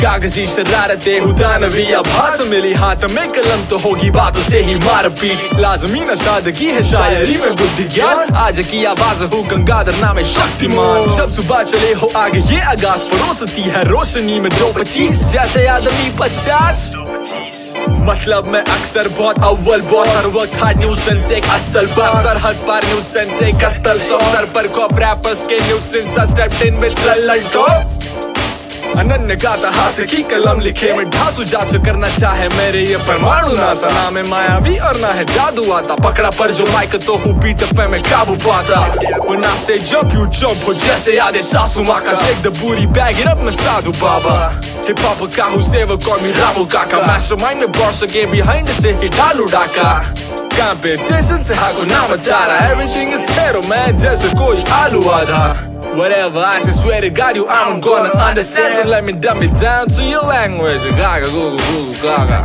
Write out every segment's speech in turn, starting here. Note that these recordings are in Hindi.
कागजी शरारतें हुदानवी आभास मिली हाथ में कलम तो होगी बातों से ही मारपीट लाजमी न सादगी है शायरी में बुद्धि ज्ञान आज की आवाज हो गंगाधर नाम है शक्तिमान जब सुबह चले हो आगे ये आगाज परोसती है रोशनी में 2:25 जैसे आदमी 50 मतलब मैं अक्सर बहुत अव्वल बॉस हर वक्त हार्ड न्यूसेंस एक असल बात सरहद पार न्यूसेंस एक कत्ल सर पर कॉप रैपर्स के न्यूसेंस स्टेप्ड इन विच लल्लल टॉप अनन्य गाता हाथ की कलम लिखे में ढांसू जांच करना चाहे मेरे ये परमाणु नासा ना में मायावी और ना है जादू आता पकड़ा पर जो माइक तो हूँ बीट पे में काबू पाता When I say jump you jump हो जैसे यादें सासू माँ का shake the booty bag it up मैं साधु बाबा हिप हॉप का हूँ सेवक और मैं रामू काका मास्टरमाइंड में बॉस के behind से ही डालू डाका Competition से हाँ को नाम चारा everything is terrible man जैसे कोई आलू आधा Whatever, I just swear to God you I'm gonna understand So let me dumb it down to your language Gaga, goo, goo, gaga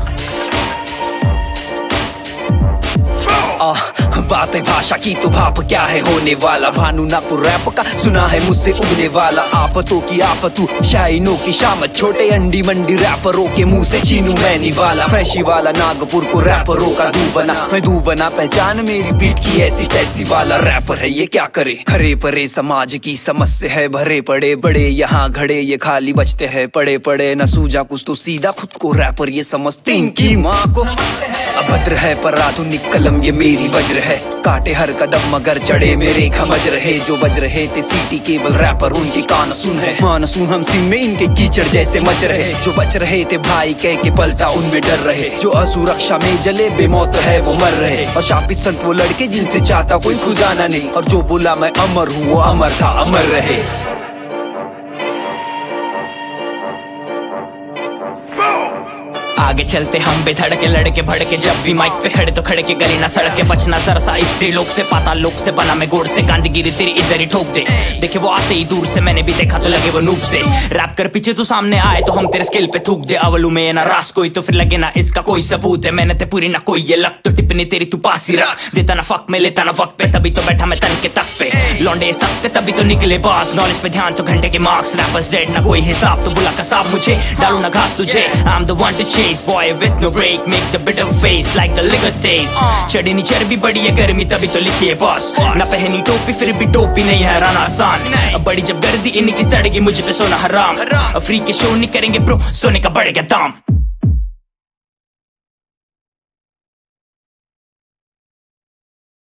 बात है भाषा की तो भाप क्या है होने वाला भानु ना को रैप का सुना है मुझसे उगने वाला आफतों की आफतू शाइनों की शामत छोटे अंडी मंडी रैपरों के मुंह से छीनू मैं नहीं वाला मैं शिवाला नागपुर को रैपरों का दू बना पहचान मेरी बीट की ऐसी तैसी वाला रैपर है ये क्या करे खरे परे समाज की समस्या है भरे पड़े बड़े यहाँ घड़े ये खाली बचते हैं पड़े पड़े न सूझा कुछ तो सीधा खुद को रैपर ये समझते इनकी माँ को अभद्र है पर आधुनिक कलम ये मेरी वज्र है काटे हर कदम मगर चढ़े मेरे खमज रहे जो बज रहे थे सीटी केबल रैपर उनकी कानसून है मानसून हम सिंह में इनके कीचड़ जैसे मच रहे जो बच रहे थे भाई कह के पलता उनमें डर रहे जो असुरक्षा में जले बेमौत है वो मर रहे और शापित संत वो लड़के जिनसे चाहता कोई खुजाना नहीं और जो बोला मैं अमर हूँ वो अमर था अमर रहे आगे चलते हम बेधड़के लड़के भड़के जब भी माइक पे खड़े तो खड़े के गली ना सड़के बचना सरसा स्त्री लोग से पाताल लोग से बना मैं गोड़ से गांधीगिरी तेरी इधर ही ठोक दे देखे वो आते ही दूर से मैंने भी देखा तो लगे वो नूब से रैप कर पीछे तू सामने आए तो हम तेरे स्किल पे थूक दे अवलू में ना रास कोई तो फिर लगे ना इसका कोई सबूत है मैंने ते पूरी ना कोई ये लग तो टिप्पणी तेरी तू पास ही रख देता ना फक में लेता ना वक्त पे तभी तो बैठा मैं तन के तक पे लौंडे सकते तभी तो निकले बॉस नॉलेज पे ध्यान तो घंटे के मार्क्स रैपर्स डेड ना कोई हिसाब तो बुला कसाब मुझे डालू ना घास तुझे I am the one to chase boy with no break make the bitter face like the liquor taste चढ़ी नी चर्बी बड़ी है गर्मी तभी तो लिखी है बॉस ना पहनी टोपी फिर भी टोपी नहीं है हराना आसान बड़ी जब गर्दी इनकी सड़गी मुझ पे सोना हराम फ्री के शो नहीं करेंगे ब्रो सोने का बढ़ेगा दाम